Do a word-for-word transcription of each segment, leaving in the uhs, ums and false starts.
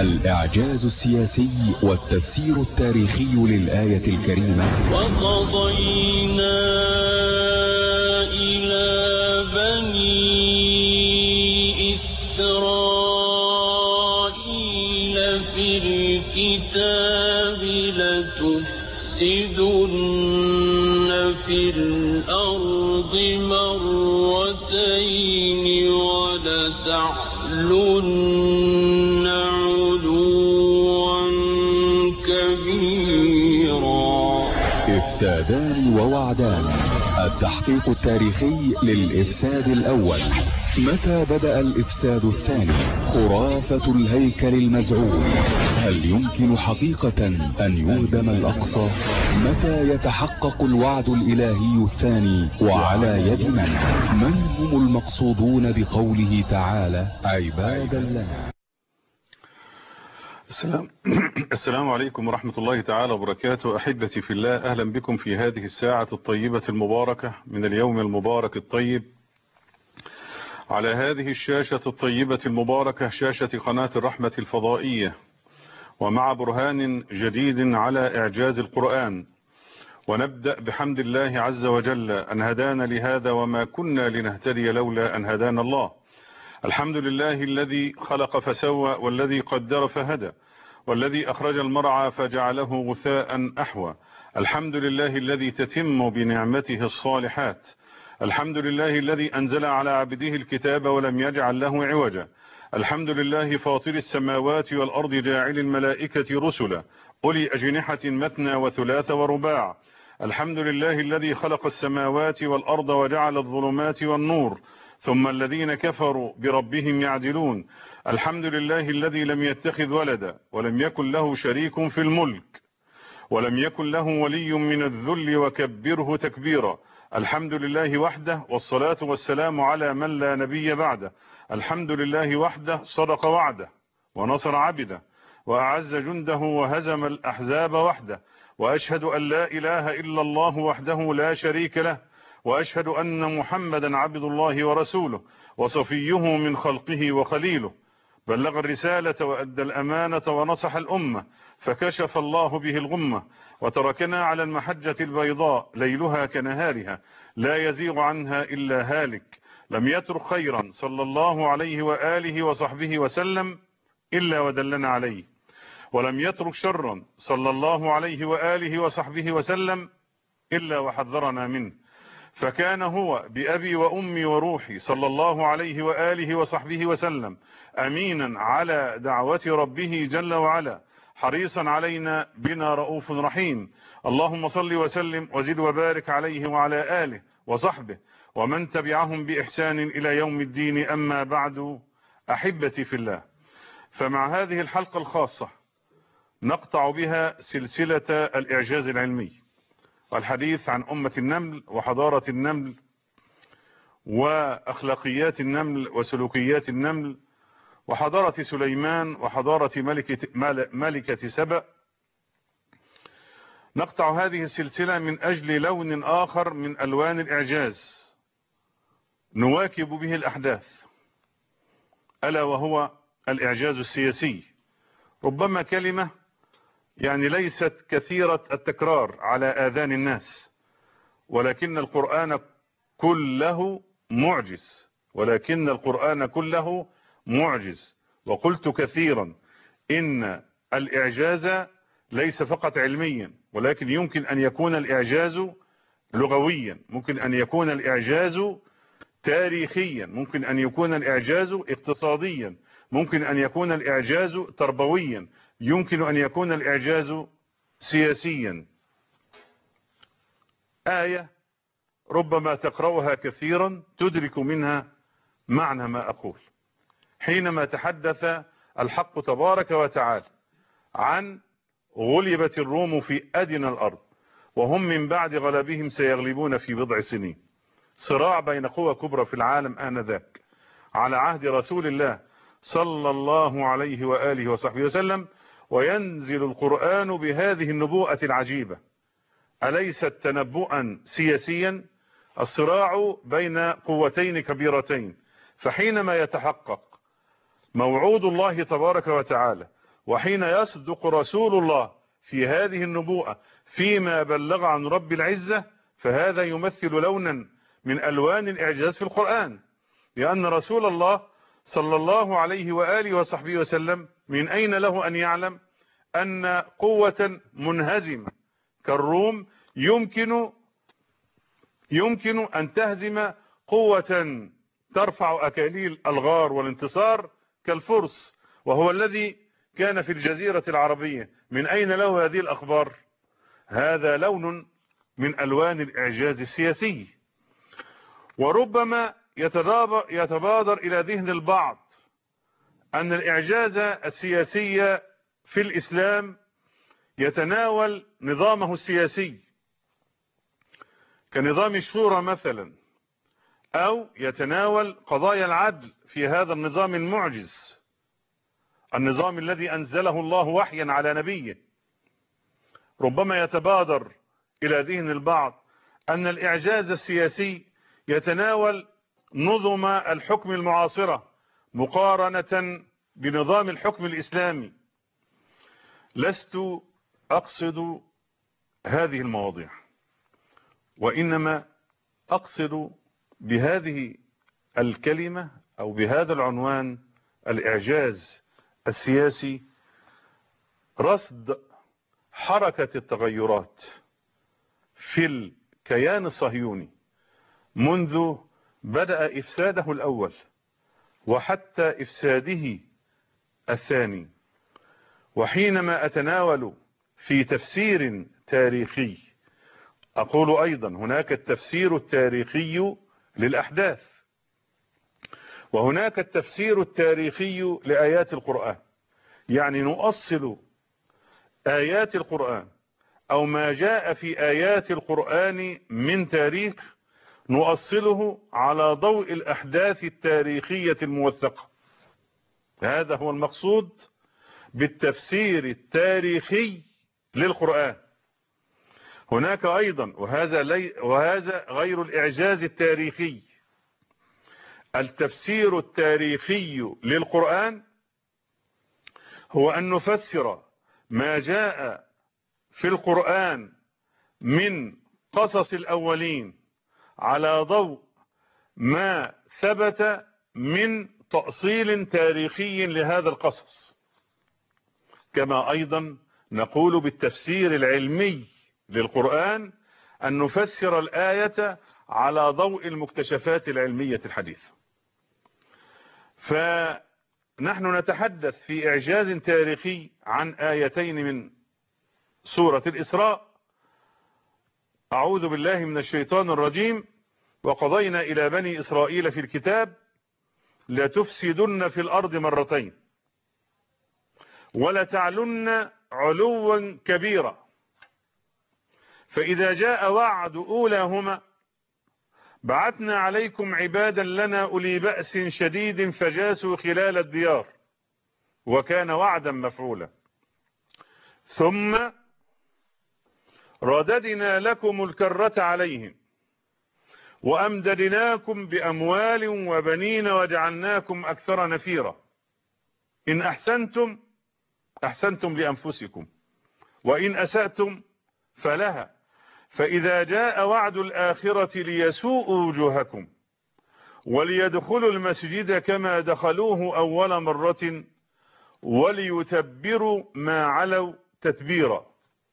الإعجاز السياسي والتفسير التاريخي للآية الكريمة. وقضينا إلى بني إسرائيل في الكتاب لتفسدن في الأرض مرتين ولتعلن علوا كبيرا. إفسادان ووعدان، التحقيق التاريخي للإفساد الأول. متى بدأ الإفساد الثاني؟ خرافة الهيكل المزعوم، هل يمكن حقيقة أن يهدم الأقصى؟ متى يتحقق الوعد الإلهي الثاني وعلى يد من؟ من هم المقصودون بقوله تعالى عبادا لنا؟ السلام السلام عليكم ورحمة الله تعالى وبركاته. أحبتي في الله، أهلا بكم في هذه الساعة الطيبة المباركة من اليوم المبارك الطيب على هذه الشاشة الطيبة المباركة، شاشة قناة الرحمة الفضائية، ومع برهان جديد على إعجاز القرآن. ونبدأ بحمد الله عز وجل أن هدانا لهذا وما كنا لنهتدي لولا أن هدانا الله. الحمد لله الذي خلق فسوى، والذي قدر فهدى، والذي أخرج المرعى فجعله غثاء أحوى. الحمد لله الذي تتم بنعمته الصالحات. الحمد لله الذي أنزل على عبده الكتاب ولم يجعل له عوجا. الحمد لله فاطر السماوات والأرض جاعل الملائكة رسلا أولي أجنحة مثنى وثلاث ورباع. الحمد لله الذي خلق السماوات والأرض وجعل الظلمات والنور ثم الذين كفروا بربهم يعدلون. الحمد لله الذي لم يتخذ ولدا ولم يكن له شريك في الملك ولم يكن له ولي من الذل وكبره تكبيرا. الحمد لله وحده، والصلاة والسلام على من لا نبي بعده. الحمد لله وحده صدق وعده ونصر عبده وأعز جنده وهزم الأحزاب وحده. وأشهد أن لا إله إلا الله وحده لا شريك له، وأشهد أن محمدا عبد الله ورسوله وصفيه من خلقه وخليله. بلغ الرسالة وأدى الأمانة ونصح الأمة، فكشف الله به الغمة، وتركنا على المحجة البيضاء ليلها كنهارها لا يزيغ عنها إلا هالك. لم يترك خيرا صلى الله عليه وآله وصحبه وسلم إلا ودلنا عليه، ولم يترك شرا صلى الله عليه وآله وصحبه وسلم إلا وحذرنا منه. فكان هو بأبي وأمي وروحي صلى الله عليه وآله وصحبه وسلم أمينا على دعوة ربه جل وعلا، حريصا علينا بنا رؤوف رحيم. اللهم صل وسلم وزد وبارك عليه وعلى آله وصحبه ومن تبعهم بإحسان إلى يوم الدين. أما بعد، أحبتي في الله، فمع هذه الحلقة الخاصة نقطع بها سلسلة الإعجاز العلمي والحديث عن أمة النمل وحضارة النمل وأخلاقيات النمل وسلوكيات النمل وحضارة سليمان وحضارة ملكة, ملكة سبأ. نقطع هذه السلسلة من أجل لون آخر من ألوان الإعجاز نواكب به الأحداث، ألا وهو الإعجاز السياسي. ربما كلمة يعني ليست كثيرة التكرار على آذان الناس، ولكن القرآن كله معجز، ولكن القرآن كله معجز. وقلت كثيرا إن الإعجاز ليس فقط علميا، ولكن يمكن أن يكون الإعجاز لغويا، ممكن أن يكون الإعجاز تاريخيا، ممكن أن يكون الإعجاز اقتصاديا، ممكن أن يكون الإعجاز تربويا، يمكن أن يكون الإعجاز سياسيا. آية ربما تقرأها كثيرا تدرك منها معنى ما أقول. حينما تحدث الحق تبارك وتعالى عن غلبت الروم في أدنى الأرض وهم من بعد غلبهم سيغلبون في بضع سنين، صراع بين قوى كبرى في العالم آنذاك على عهد رسول الله صلى الله عليه وآله وصحبه وسلم، وينزل القرآن بهذه النبوءة العجيبة. أليست تنبؤا سياسيا؟ الصراع بين قوتين كبيرتين، فحينما يتحقق موعود الله تبارك وتعالى وحين يصدق رسول الله في هذه النبوءة فيما بلغ عن رب العزة، فهذا يمثل لونا من ألوان الإعجاز في القرآن، لأن رسول الله صلى الله عليه وآله وصحبه وسلم من أين له أن يعلم أن قوة منهزمة كالروم يمكن يمكن أن تهزم قوة ترفع أكاليل الغار والانتصار كالفرس، وهو الذي كان في الجزيرة العربية؟ من أين له هذه الأخبار؟ هذا لون من ألوان الإعجاز السياسي. وربما يتبادر إلى ذهن البعض أن الإعجاز السياسي في الإسلام يتناول نظامه السياسي كنظام الشورى مثلا، أو يتناول قضايا العدل في هذا النظام المعجز، النظام الذي أنزله الله وحيا على نبيه. ربما يتبادر إلى ذهن البعض أن الإعجاز السياسي يتناول نظم الحكم المعاصرة مقارنة بنظام الحكم الإسلامي. لست أقصد هذه المواضيع، وإنما أقصد بهذه الكلمة أو بهذا العنوان الإعجاز السياسي رصد حركة التغيرات في الكيان الصهيوني منذ بدأ إفساده الأول وحتى إفساده الثاني. وحينما أتناول في تفسير تاريخي أقول أيضا هناك التفسير التاريخي للأحداث، وهناك التفسير التاريخي لآيات القرآن، يعني نؤصل آيات القرآن أو ما جاء في آيات القرآن من تاريخ نؤصله على ضوء الأحداث التاريخية الموثقة. هذا هو المقصود بالتفسير التاريخي للقرآن. هناك أيضا وهذا, لي وهذا غير الإعجاز التاريخي، التفسير التاريخي للقرآن هو أن نفسر ما جاء في القرآن من قصص الأولين على ضوء ما ثبت من تأصيل تاريخي لهذا القصص. كما أيضا نقول بالتفسير العلمي للقرآن أن نفسر الآية على ضوء المكتشفات العلمية الحديثة. فنحن نتحدث في إعجاز تاريخي عن آيتين من سورة الإسراء. أعوذ بالله من الشيطان الرجيم: وقضينا إلى بني إسرائيل في الكتاب لتفسدن في الأرض مرتين ولتعلن علوا كبيرا فإذا جاء وعد أولاهما بعثنا عليكم عبادا لنا أولي بأس شديد فجاسوا خلال الديار وكان وعدا مفعولا ثم رددنا لكم الكرة عليهم وأمددناكم بأموال وبنين وجعلناكم أكثر نفيرا إن أحسنتم أحسنتم لأنفسكم وإن أسأتم فلها فإذا جاء وعد الآخرة ليسوءوا وجوهكم وليدخلوا المسجد كما دخلوه أول مرة وليتبروا ما علوا تتبيرا.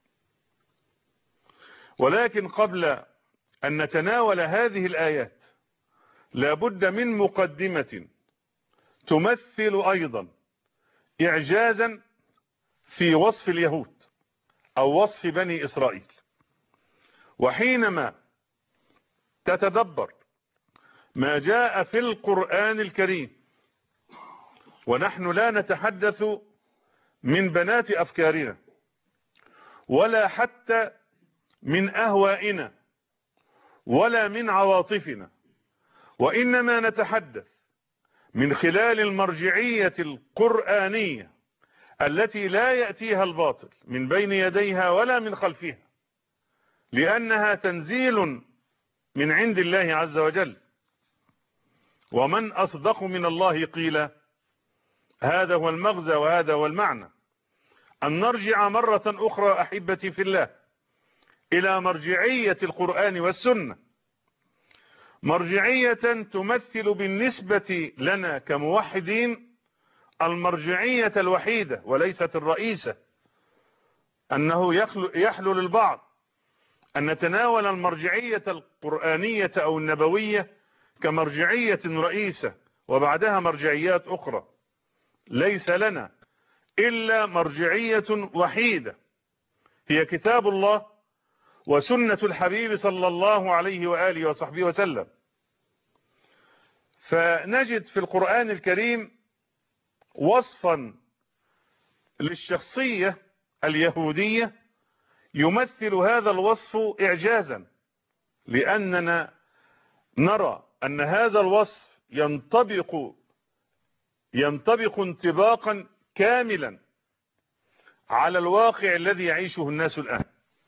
ولكن قبل أن نتناول هذه الآيات لابد من مقدمة تمثل أيضا إعجازا في وصف اليهود أو وصف بني إسرائيل. وحينما تتدبر ما جاء في القرآن الكريم ونحن لا نتحدث من بنات أفكارنا ولا حتى من أهوائنا ولا من عواطفنا، وإنما نتحدث من خلال المرجعية القرآنية التي لا يأتيها الباطل من بين يديها ولا من خلفها، لأنها تنزيل من عند الله عز وجل. ومن أصدق من الله قيلا. هذا هو المغزى وهذا هو المعنى. أن نرجع مرة أخرى أحبتي في الله إلى مرجعية القرآن والسنة، مرجعية تمثل بالنسبة لنا كموحدين المرجعية الوحيدة وليست الرئيسة. أنه يحلو للبعض أن نتناول المرجعية القرآنية أو النبوية كمرجعية رئيسة وبعدها مرجعيات أخرى. ليس لنا إلا مرجعية وحيدة هي كتاب الله وسنة الحبيب صلى الله عليه وآله وصحبه وسلم. فنجد في القرآن الكريم وصفا للشخصية اليهودية يمثل هذا الوصف إعجازا، لأننا نرى أن هذا الوصف ينطبق ينطبق انطباقا كاملا على الواقع الذي يعيشه الناس الآن.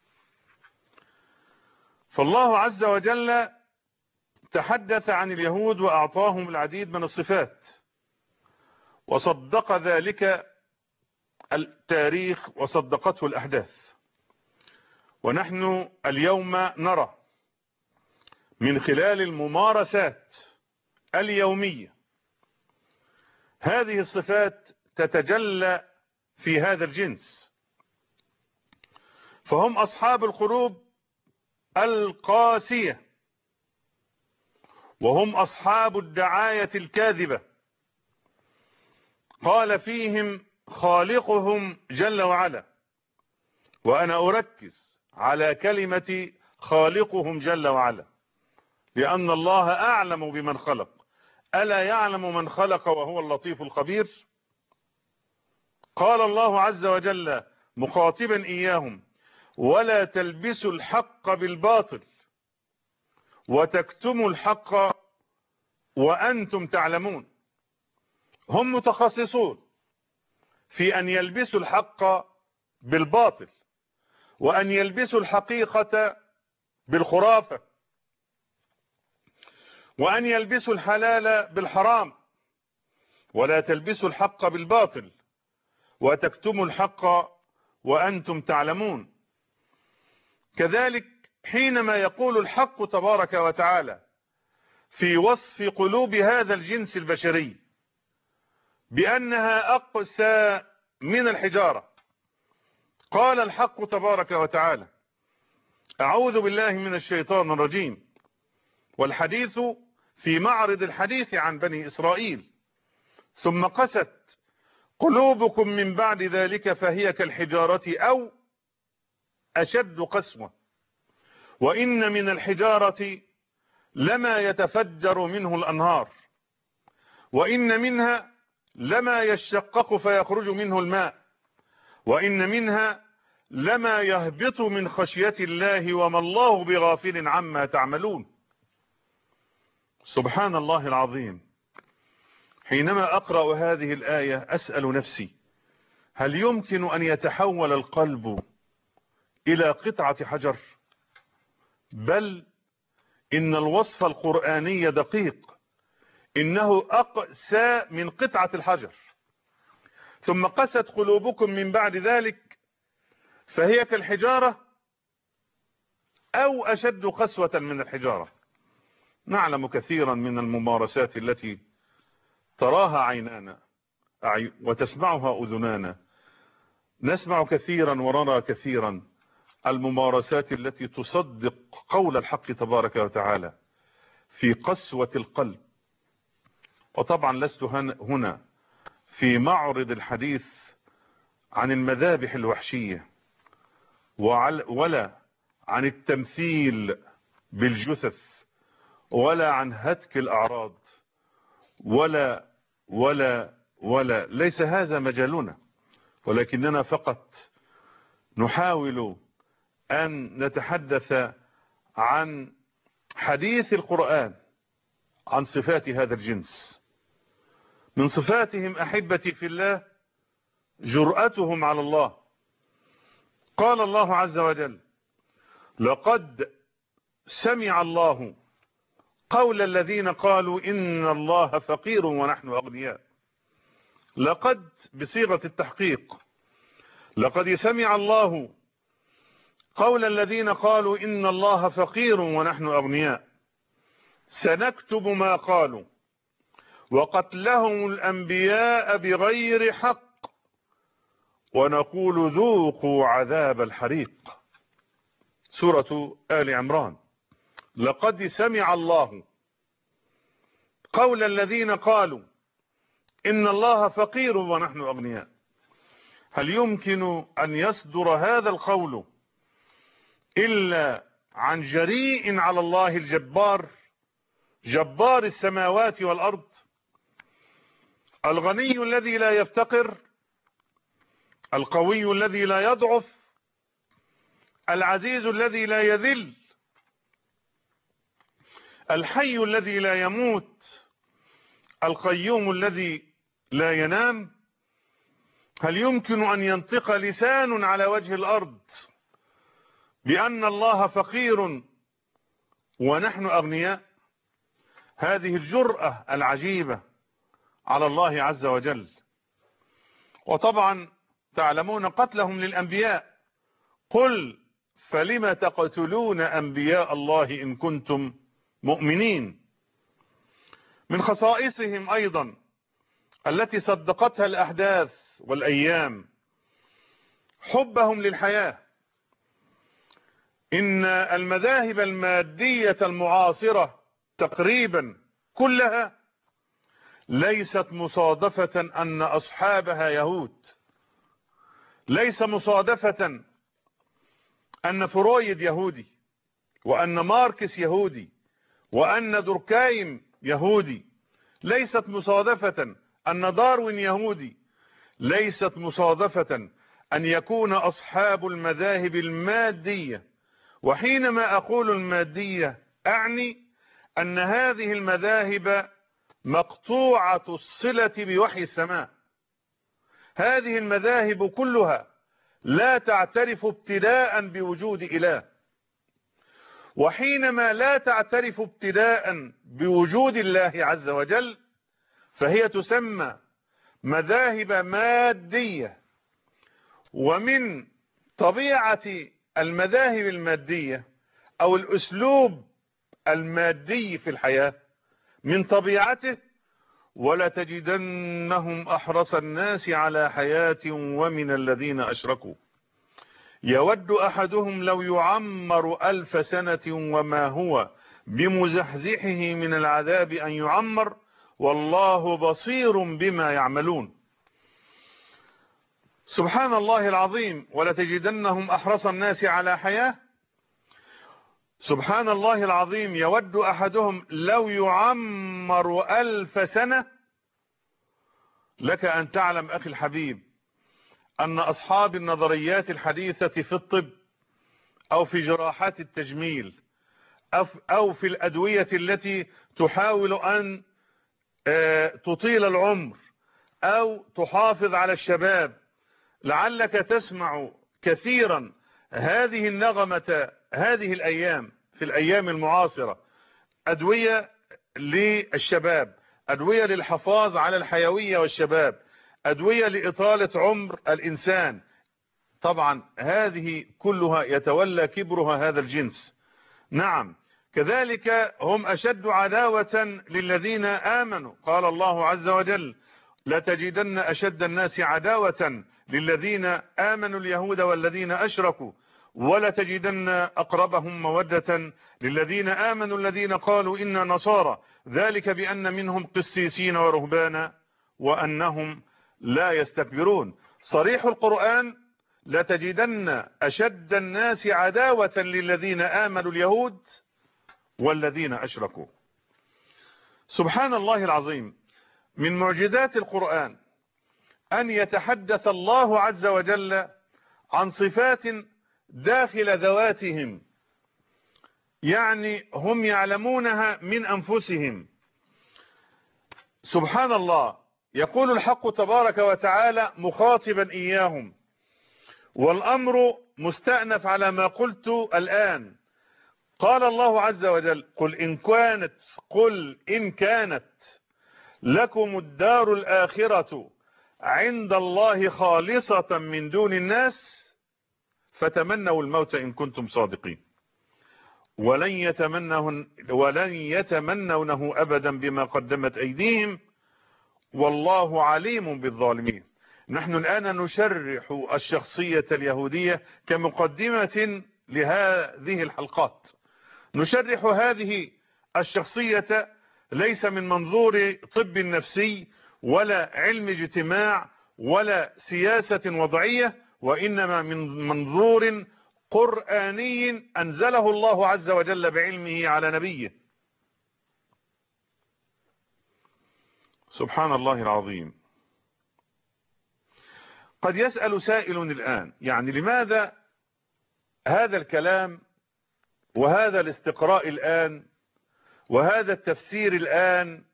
فالله عز وجل تحدث عن اليهود وأعطاهم العديد من الصفات، وصدق ذلك التاريخ وصدقته الأحداث. ونحن اليوم نرى من خلال الممارسات اليومية هذه الصفات تتجلى في هذا الجنس. فهم أصحاب القلوب القاسية، وهم أصحاب الدعاية الكاذبة. قال فيهم خالقهم جل وعلا، وأنا أركز على كلمة خالقهم جل وعلا لأن الله أعلم بمن خلق. ألا يعلم من خلق وهو اللطيف الخبير؟ قال الله عز وجل مخاطبا إياهم ولا تلبسوا الحق بالباطل وتكتموا الحق وأنتم تعلمون. هم متخصصون في أن يلبسوا الحق بالباطل وأن يلبسوا الحقيقة بالخرافة وأن يلبسوا الحلال بالحرام. ولا تلبسوا الحق بالباطل وتكتموا الحق وأنتم تعلمون. كذلك حينما يقول الحق تبارك وتعالى في وصف قلوب هذا الجنس البشري بأنها أقسى من الحجارة، قال الحق تبارك وتعالى أعوذ بالله من الشيطان الرجيم، والحديث في معرض الحديث عن بني إسرائيل، ثم قست قلوبكم من بعد ذلك فهي كالحجارة أو أشد قسوة، وإن من الحجارة لما يتفجر منه الأنهار، وإن منها لما يشقق فيخرج منه الماء، وإن منها لما يهبط من خشية الله وما الله بغافل عما تعملون. سبحان الله العظيم. حينما أقرأ هذه الآية أسأل نفسي هل يمكن أن يتحول القلب إلى قطعة حجر؟ بل إن الوصف القرآني دقيق، إنه أقسى من قطعة الحجر. ثم قست قلوبكم من بعد ذلك فهي كالحجارة أو أشد قسوة من الحجارة. نعلم كثيرا من الممارسات التي تراها عينانا وتسمعها أذنانا. نسمع كثيرا ونرى كثيرا الممارسات التي تصدق قول الحق تبارك وتعالى في قسوة القلب. وطبعا لست هنا في معرض الحديث عن المذابح الوحشية ولا عن التمثيل بالجثث ولا عن هتك الأعراض ولا ولا ولا ليس هذا مجالنا، ولكننا فقط نحاول أن نتحدث عن حديث القرآن عن صفات هذا الجنس. من صفاتهم أحبتي في الله جرأتهم على الله. قال الله عز وجل لقد سمع الله قول الذين قالوا إن الله فقير ونحن أغنياء. لقد بصيغة التحقيق، لقد سمع الله قول الذين قالوا إن الله فقير ونحن أغنياء سنكتب ما قالوا وقتلهم الأنبياء بغير حق ونقول ذوقوا عذاب الحريق. سورة آل عمران. لقد سمع الله قول الذين قالوا إن الله فقير ونحن أغنياء. هل يمكن أن يصدر هذا القول إلا عن جريء على الله الجبار، جبار السماوات والأرض، الغني الذي لا يفتقر، القوي الذي لا يضعف، العزيز الذي لا يذل، الحي الذي لا يموت، القيوم الذي لا ينام؟ هل يمكن أن ينطق لسان على وجه الأرض بأن الله فقير ونحن أغنياء؟ هذه الجرأة العجيبة على الله عز وجل. وطبعا تعلمون قتلهم للأنبياء. قل فلم تقتلون أنبياء الله إن كنتم مؤمنين. من خصائصهم أيضا التي صدقتها الأحداث والأيام حبهم للحياة. إن المذاهب المادية المعاصرة تقريبا كلها ليست مصادفة أن أصحابها يهود، ليس مصادفة أن فرويد يهودي، وأن ماركس يهودي، وأن دوركايم يهودي، ليست مصادفة أن داروين يهودي، ليست مصادفة أن يكون أصحاب المذاهب المادية. وحينما أقول المادية أعني أن هذه المذاهب مقطوعة الصلة بوحي السماء. هذه المذاهب كلها لا تعترف ابتداء بوجود إله، وحينما لا تعترف ابتداء بوجود الله عز وجل فهي تسمى مذاهب مادية. ومن طبيعة المذاهب المادية أو الأسلوب المادي في الحياة من طبيعته ولا تجدنهم أحرص الناس على حياة ومن الذين أشركوا يود أحدهم لو يعمر ألف سنة وما هو بمزحزحه من العذاب أن يعمر والله بصير بما يعملون. سبحان الله العظيم. ولتجدنهم أحرص الناس على حياة. سبحان الله العظيم. يود أحدهم لو يعمر ألف سنة. لك أن تعلم أخي الحبيب أن أصحاب النظريات الحديثة في الطب أو في جراحات التجميل أو في الأدوية التي تحاول أن تطيل العمر أو تحافظ على الشباب، لعلك تسمع كثيرا هذه النغمة هذه الأيام في الأيام المعاصرة: أدوية للشباب، أدوية للحفاظ على الحيوية والشباب، أدوية لإطالة عمر الإنسان. طبعا هذه كلها يتولى كبرها هذا الجنس. نعم، كذلك هم أشد عداوة للذين آمنوا. قال الله عز وجل: لتجدن أشد الناس عداوة للذين آمنوا اليهود والذين أشركوا ولتجدن أقربهم مودة للذين آمنوا الذين قالوا إنا نصارى ذلك بأن منهم قسيسين ورهبانا وأنهم لا يستكبرون. صريح القرآن: لتجدن أشد الناس عداوة للذين آمنوا اليهود والذين أشركوا. سبحان الله العظيم. من معجزات القرآن أن يتحدث الله عز وجل عن صفات داخل ذواتهم، يعني هم يعلمونها من أنفسهم. سبحان الله. يقول الحق تبارك وتعالى مخاطبا إياهم، والأمر مستأنف على ما قلت الآن. قال الله عز وجل: قل إن كانت قل إن كانت لكم الدار الآخرة عند الله خالصة من دون الناس فتمنوا الموت إن كنتم صادقين، ولن يتمنه ولن يتمنونه أبدا بما قدمت أيديهم والله عليم بالظالمين. نحن الآن نشرح الشخصية اليهودية كمقدمة لهذه الحلقات. نشرح هذه الشخصية ليس من منظور طب نفسي ولا علم اجتماع ولا سياسة وضعية، وإنما من منظور قرآني أنزله الله عز وجل بعلمه على نبيه. سبحان الله العظيم. قد يسأل سائل الآن، يعني لماذا هذا الكلام وهذا الاستقراء الآن وهذا التفسير الآن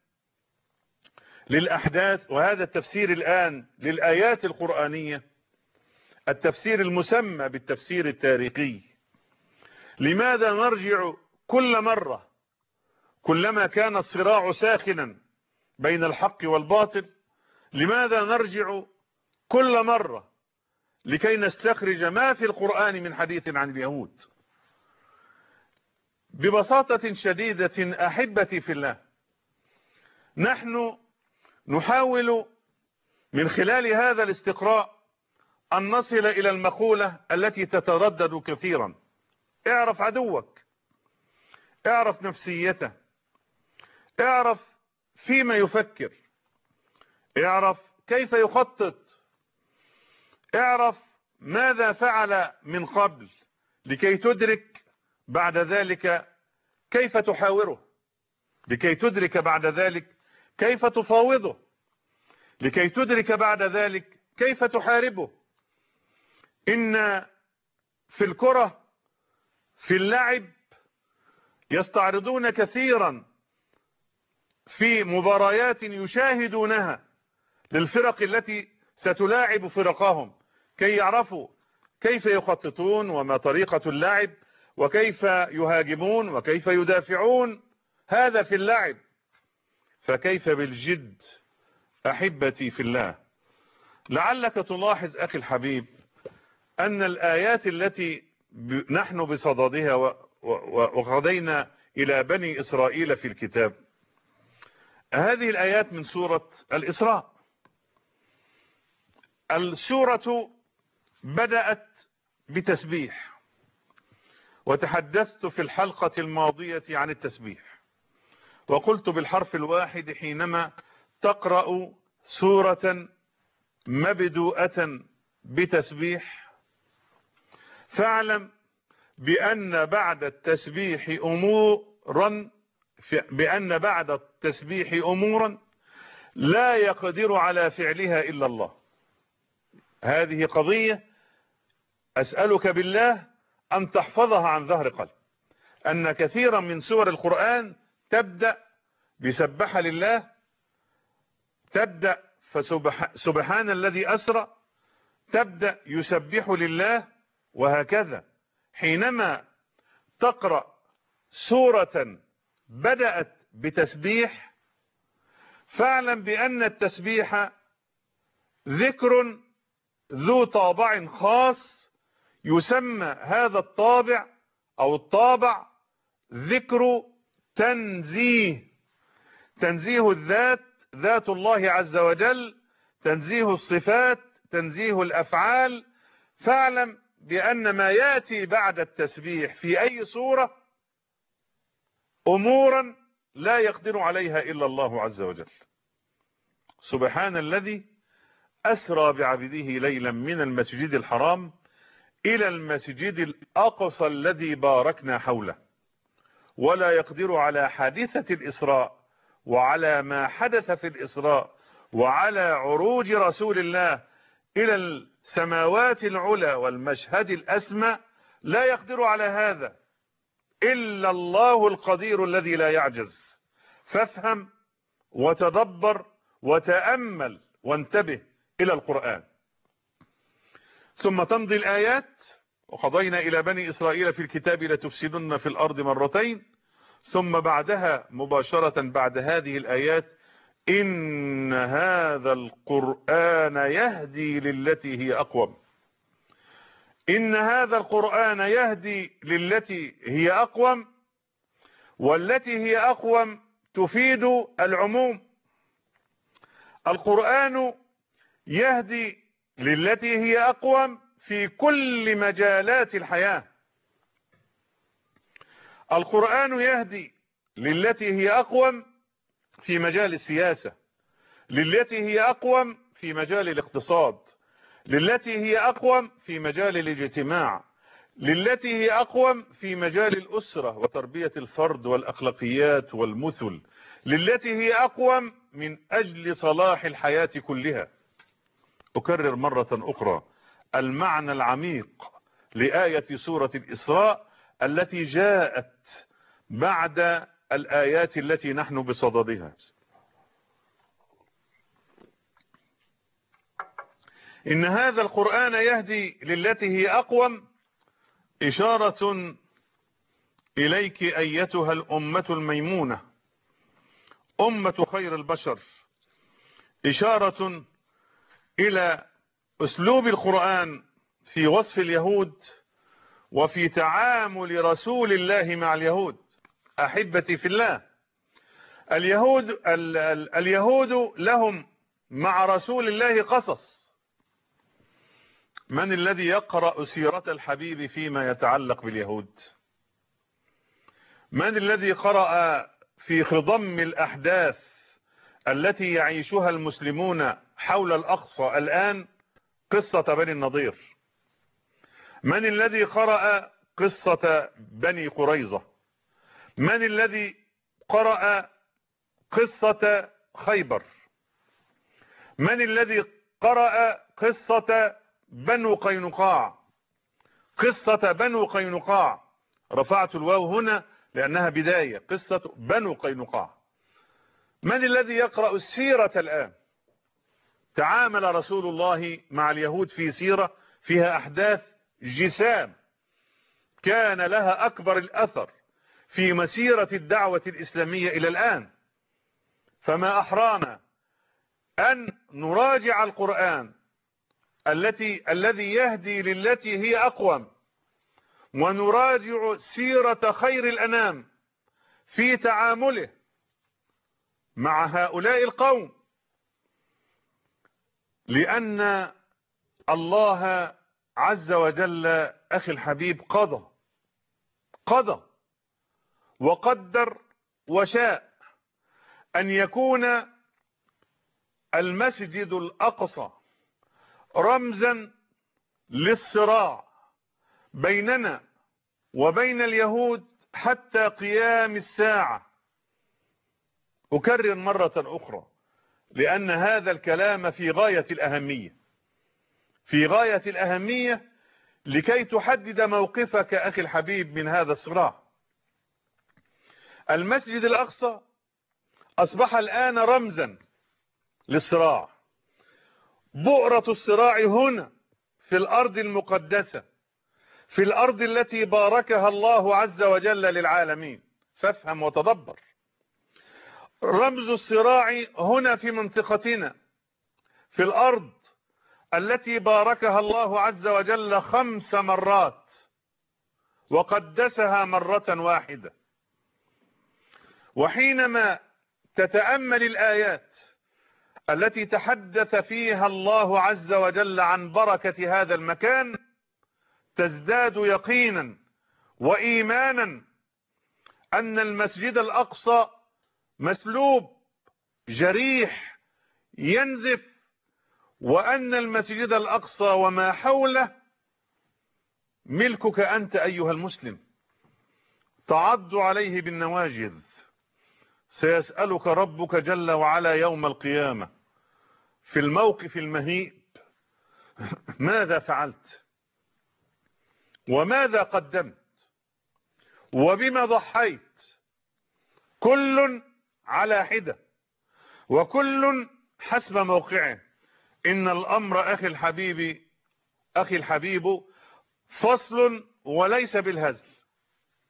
للأحداث وهذا التفسير الآن للآيات القرآنية، التفسير المسمى بالتفسير التاريخي؟ لماذا نرجع كل مرة كلما كان الصراع ساخنا بين الحق والباطل؟ لماذا نرجع كل مرة لكي نستخرج ما في القرآن من حديث عن اليهود؟ ببساطة شديدة أحبتي في الله، نحن نحاول من خلال هذا الاستقراء أن نصل إلى المقولة التي تتردد كثيرا: اعرف عدوك، اعرف نفسيته، اعرف فيما يفكر، اعرف كيف يخطط، اعرف ماذا فعل من قبل، لكي تدرك بعد ذلك كيف تحاوره، لكي تدرك بعد ذلك كيف تفاوضه، لكي تدرك بعد ذلك كيف تحاربه. إن في الكرة في اللعب يستعرضون كثيرا في مباريات يشاهدونها للفرق التي ستلاعب فرقهم كي يعرفوا كيف يخططون وما طريقة اللعب وكيف يهاجمون وكيف يدافعون. هذا في اللعب، فكيف بالجد أحبتي في الله؟ لعلك تلاحظ أخي الحبيب أن الآيات التي نحن بصددها وقضينا إلى بني إسرائيل في الكتاب، هذه الآيات من سورة الإسراء. السورة بدأت بتسبيح، وتحدثت في الحلقة الماضية عن التسبيح، وقلت بالحرف الواحد حينما تقرأ سورة مبدوءة بتسبيح فاعلم بأن بعد التسبيح أمورا بأن بعد التسبيح أمورا لا يقدر على فعلها إلا الله. هذه قضية أسألك بالله أن تحفظها عن ظهر قلب، أن كثيرا من سور القرآن تبدأ بسبح لله، تبدأ فسبحان الذي أسرى، تبدأ يسبح لله، وهكذا. حينما تقرأ سورة بدأت بتسبيح فاعلم بأن التسبيح ذكر ذو طابع خاص، يسمى هذا الطابع أو الطابع ذكر تنزيه، تنزيه الذات، ذات الله عز وجل، تنزيه الصفات، تنزيه الأفعال. فاعلم بأن ما يأتي بعد التسبيح في أي سورة أمورا لا يقدر عليها إلا الله عز وجل. سبحان الذي أسرى بعبده ليلا من المسجد الحرام إلى المسجد الأقصى الذي باركنا حوله. ولا يقدر على حادثة الإسراء وعلى ما حدث في الإسراء وعلى عروج رسول الله إلى السماوات العلى والمشهد الأسمى، لا يقدر على هذا إلا الله القدير الذي لا يعجز. فافهم وتدبر وتأمل وانتبه إلى القرآن. ثم تمضي الآيات: وقضينا إلى بني إسرائيل في الكتاب لتفسدن في الأرض مرتين. ثم بعدها مباشرة بعد هذه الآيات إن هذا القرآن يهدي للتي هي أقوم. إن هذا القرآن يهدي للتي هي أقوم، والتي هي أقوم تفيد العموم. القرآن يهدي للتي هي أقوم في كل مجالات الحياة. القرآن يهدي للتي هي أقوم في مجال السياسة، للتي هي أقوم في مجال الاقتصاد، للتي هي أقوم في مجال الاجتماع، للتي هي أقوم في مجال الأسرة وتربية الفرد والأخلاقيات والمثل، للتي هي أقوم من أجل صلاح الحياة كلها. أكرر مرة أخرى المعنى العميق لآية سورة الإسراء التي جاءت بعد الآيات التي نحن بصددها. إن هذا القرآن يهدي للتي هي أقوم إشارة إليك أيتها الأمة الميمونة، أمة خير البشر، إشارة إلى أسلوب القرآن في وصف اليهود وفي تعامل رسول الله مع اليهود. أحبتي في الله، اليهود ال ال اليهود لهم مع رسول الله قصص. من الذي يقرأ سيرة الحبيب فيما يتعلق باليهود؟ من الذي قرأ في خضم الأحداث التي يعيشها المسلمون حول الأقصى الآن قصة بني النضير؟ من الذي قرأ قصة بني قريظة؟ من الذي قرأ قصة خيبر؟ من الذي قرأ قصة بنو قينقاع؟ قصة بنو قينقاع، رفعت الواو هنا لأنها بداية، قصة بنو قينقاع. من الذي يقرأ السيرة الآن؟ تعامل رسول الله مع اليهود في سيرة فيها أحداث جسام كان لها أكبر الأثر في مسيرة الدعوة الإسلامية إلى الآن. فما أحرانا أن نراجع القرآن التي الذي يهدي للتي هي أقوم، ونراجع سيرة خير الأنام في تعامله مع هؤلاء القوم، لأن الله عز وجل أخي الحبيب قضى قضى وقدر وشاء أن يكون المسجد الأقصى رمزا للصراع بيننا وبين اليهود حتى قيام الساعة. أكرر مرة أخرى لأن هذا الكلام في غاية الأهمية، في غاية الأهمية لكي تحدد موقفك أخي الحبيب من هذا الصراع. المسجد الأقصى أصبح الآن رمزا للصراع. بؤرة الصراع هنا في الأرض المقدسة، في الأرض التي باركها الله عز وجل للعالمين. فافهم وتدبر. رمز الصراع هنا في منطقتنا، في الأرض التي باركها الله عز وجل خمس مرات وقدسها مرة واحدة. وحينما تتأمل الآيات التي تحدث فيها الله عز وجل عن بركة هذا المكان تزداد يقينا وإيمانا أن المسجد الأقصى مسلوب جريح ينزف، وأن المسجد الأقصى وما حوله ملكك أنت أيها المسلم، تعض عليه بالنواجذ. سيسألك ربك جل وعلا يوم القيامة في الموقف المهيب ماذا فعلت وماذا قدمت وبما ضحيت، كل على حدة وكل حسب موقعه. إن الأمر أخي الحبيب أخي الحبيب فصل وليس بالهزل.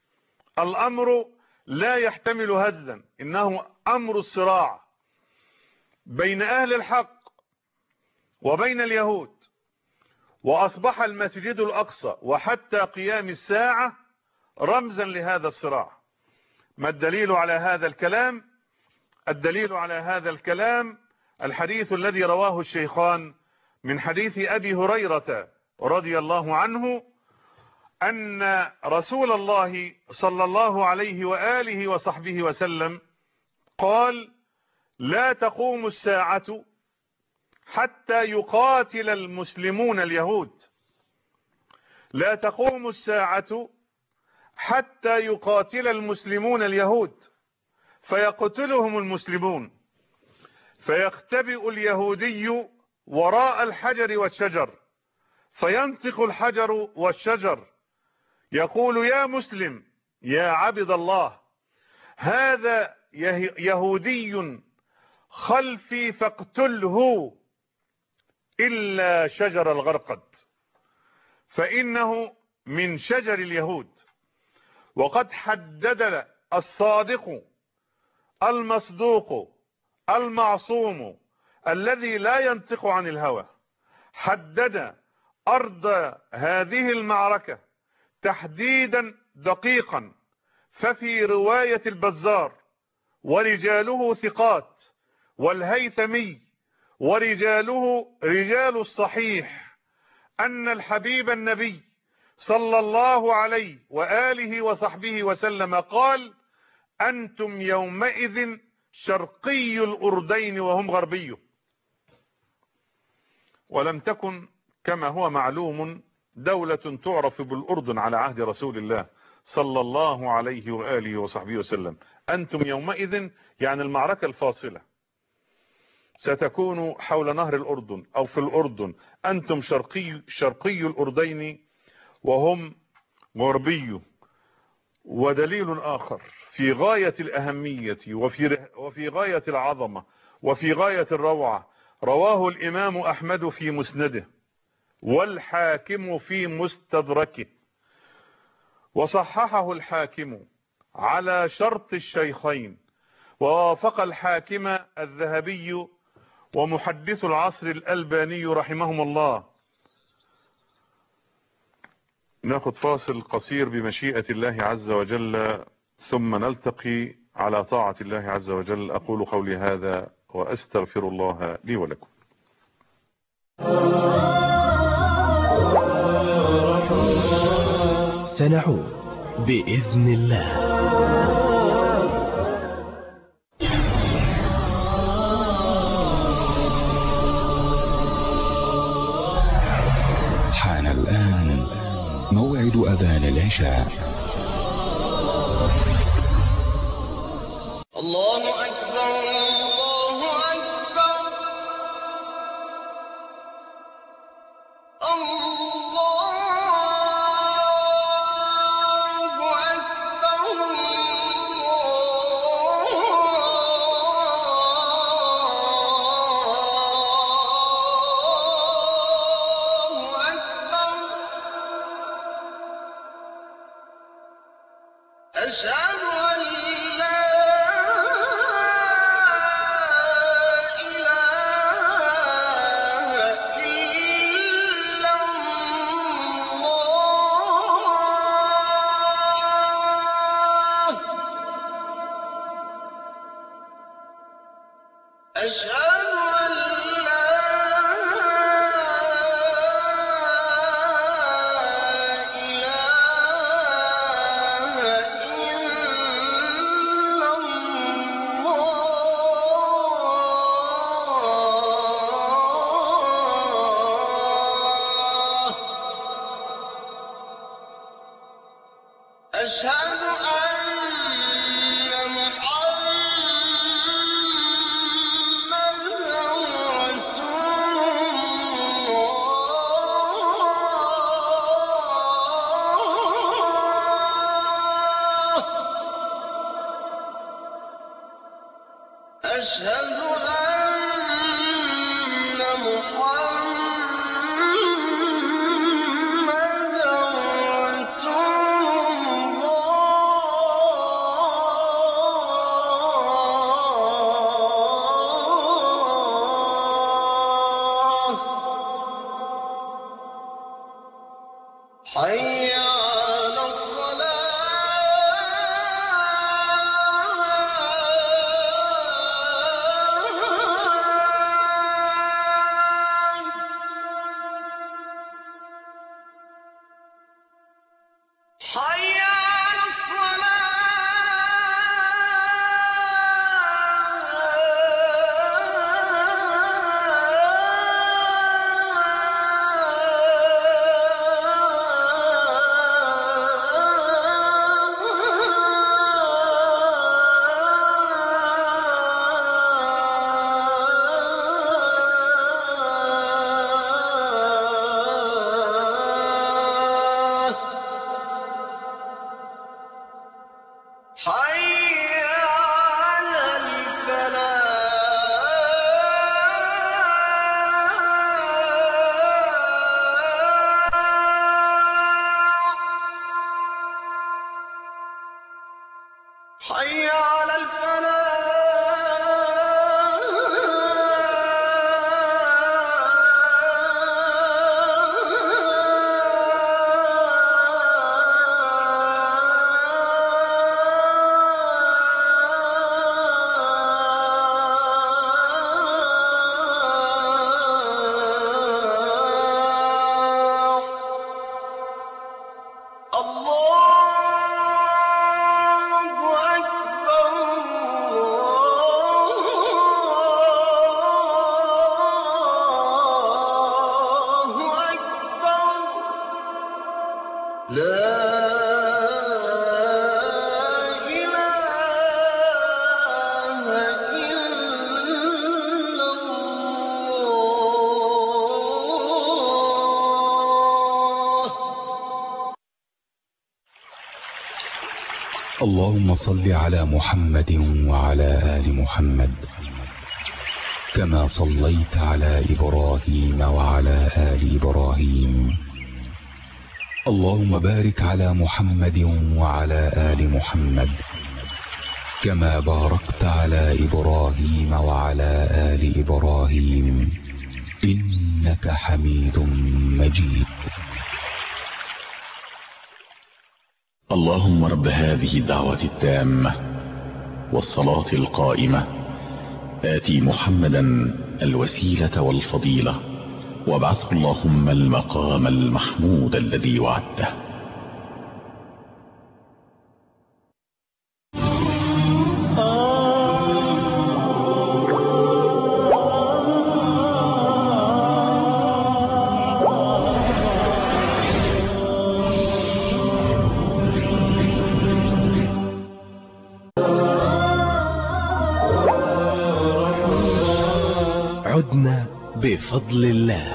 الأمر لا يحتمل هزلا، إنه أمر الصراع. بين أهل الحق وبين اليهود، وأصبح المسجد الأقصى وحتى قيام الساعة رمزا لهذا الصراع. ما الدليل على هذا الكلام؟ الدليل على هذا الكلام الحديث الذي رواه الشيخان من حديث أبي هريرة رضي الله عنه أن رسول الله صلى الله عليه وآله وصحبه وسلم قال: لا تقوم الساعة حتى يقاتل المسلمون اليهود. لا تقوم الساعة حتى يقاتل المسلمون اليهود فيقتلهم المسلمون، فيختبئ اليهودي وراء الحجر والشجر، فينطق الحجر والشجر يقول: يا مسلم يا عبد الله، هذا يهودي خلفي فاقتله إلا شجر الغرقد، فإنه من شجر اليهود. وقد حدد الصادق المصدوق المعصوم الذي لا ينطق عن الهوى، حدد أرض هذه المعركة تحديدا دقيقا. ففي رواية البزار ورجاله ثقات، والهيثمي ورجاله رجال الصحيح، أن الحبيب النبي صلى الله عليه وآله وصحبه وسلم قال: أنتم يومئذ شرقي الأردين وهم غربي. ولم تكن كما هو معلوم دولة تعرف بالأردن على عهد رسول الله صلى الله عليه وآله وصحبه وسلم. أنتم يومئذ يعني المعركة الفاصلة ستكون حول نهر الأردن أو في الأردن. أنتم شرقي, شرقي الأردين وهم غربي. ودليل آخر في غاية الأهمية وفي, وفي غاية العظمة وفي غاية الروعة رواه الإمام أحمد في مسنده والحاكم في مستدركه، وصححه الحاكم على شرط الشيخين، ووافق الحاكم الذهبي ومحدث العصر الألباني رحمهم الله. ناخذ فاصل قصير بمشيئة الله عز وجل ثم نلتقي على طاعة الله عز وجل. أقول قولي هذا وأستغفر الله لي ولكم. سنعود بإذن الله. حان الآن موعد أذان العشاء. الله أكبر الله أكبر الله أكبر الله أكبر. أشهد أن لا أشهد أن لا إله إلا الله. أشهد أن محمدا رسول الله. أشهد أن محمدا رسول الله. اللهم صل على محمد وعلى آل محمد كما صليت على إبراهيم وعلى آل إبراهيم. اللهم بارك على محمد وعلى آل محمد كما باركت على إبراهيم وعلى آل إبراهيم إنك حميد مجيد. اللهم رب هذه الدعوة التامة والصلاة القائمة آتي محمدا الوسيلة والفضيلة وابعثه اللهم المقام المحمود الذي وعدته. عدنا بفضل الله.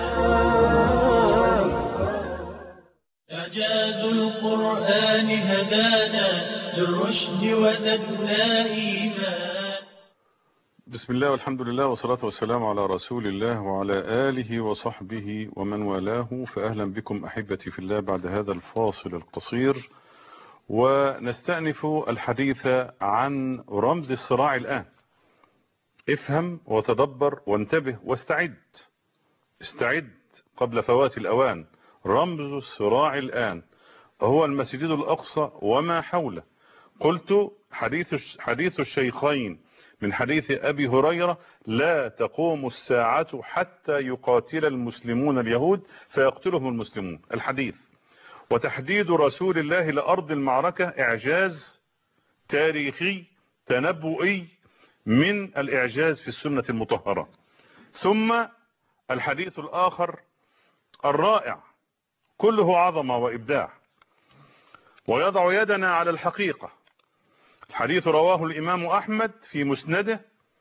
إعجاز القرآن هدانا للرشد وزدنا إيمان. بسم الله والحمد لله والصلاة والسلام على رسول الله وعلى آله وصحبه ومن والاه. فأهلا بكم أحبتي في الله بعد هذا الفاصل القصير، ونستأنف الحديث عن رمز الصراع الآن. افهم وتدبر وانتبه واستعد، استعد قبل فوات الأوان. رمز الصراع الآن هو المسجد الأقصى وما حوله. قلت حديث حديث الشيخين من حديث أبي هريرة: لا تقوم الساعة حتى يقاتل المسلمون اليهود فيقتلهم المسلمون. الحديث وتحديد رسول الله لأرض المعركة إعجاز تاريخي تنبؤي من الإعجاز في السنة المطهرة. ثم الحديث الآخر الرائع كله عظمة وإبداع ويضع يدنا على الحقيقة. الحديث رواه الإمام أحمد في مسنده